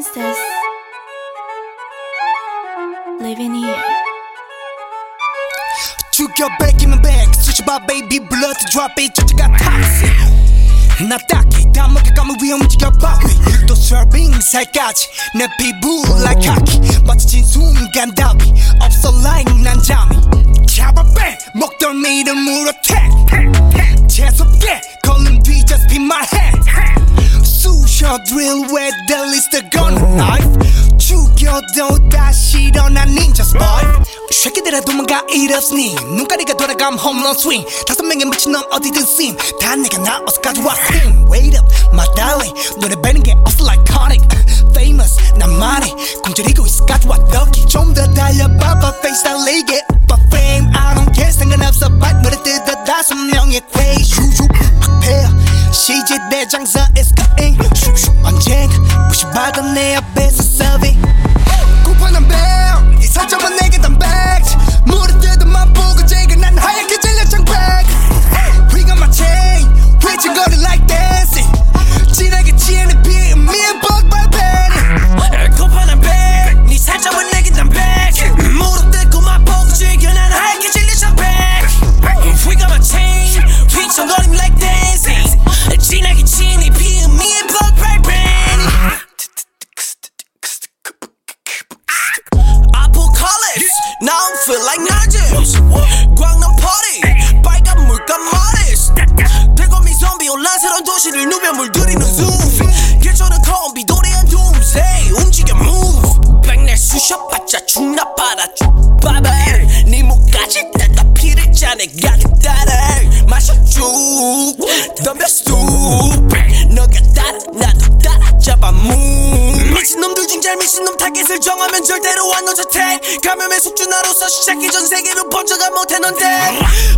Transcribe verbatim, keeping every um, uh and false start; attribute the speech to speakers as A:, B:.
A: princess living here.
B: 죽여 뺏기면 백 수십바 baby blood drop it 저지가 toxic 나 딱히 다 먹여가면 위험 움직여 바위 또 serving 살까지 내 피부 like hockey 마주친 순간 답이 없어 like 난 잠이 잡아 빼 목덜미를 물어 tag 재수없게 걸음 뒤 just be my head 쑤셔 drill where the least gun knife 죽여도 다시 일어난 ninja spy 새끼들아 도망가 일 없으니 눈가리가 돌아가면 홈런 스윙 다섯 명의 미친놈 어디든 심 다 내가 나와서 가져와 cream wait up my darling 눈에 뵈는 게 없어 like conic famous 나만의 굶주리고 있어 가져와 떡이 좀 더 달려봐봐 face 달리게 오빠 fame I don't care 상관없어 발물에 뜯어 다섯 명의 face 슈슈 악패야 시제대 장사 is going 슈슈 언젠가 무시받아 내 앞에서 serving 고판한 뱀 네 살점은 내게 담백 물에 뜯어 맛보고 제가 난 하얗게 질려 장백 We got my chain 휘청거리 like dancing 진하게 취해내 피해 미에 뻑발 팬이
C: 고판한 뱀 네 살점은 내게 담백 물에 뜯고 맛보고 제가 난 하얗게 질려 장백 We got my chain 휘청거리 like dancing 진하게 취해내 피해 미에 뻑발 팬이 Now I feel like Najee 광남 party 빨간 물감 마리스 대검이 좀비 온란스러운 도시를 누벼 물들이는 zoom 개조는 콤비 도래한 doomsday 움직여 move 백날 쑤셔봤자 죽나 봐라 죽봐봐 네 목까지 닦아 피를 짜내 가득 따라 마셔 쭉 덤벼 쑥 너가 따라 나도 따라 잡아 move 미친놈들 중 제일 미친놈 타겟을 정하면 절대로 안 놓쳐 take 감염의 숙주나로서 시작이 전 세계로 번져가 못해 넌 돼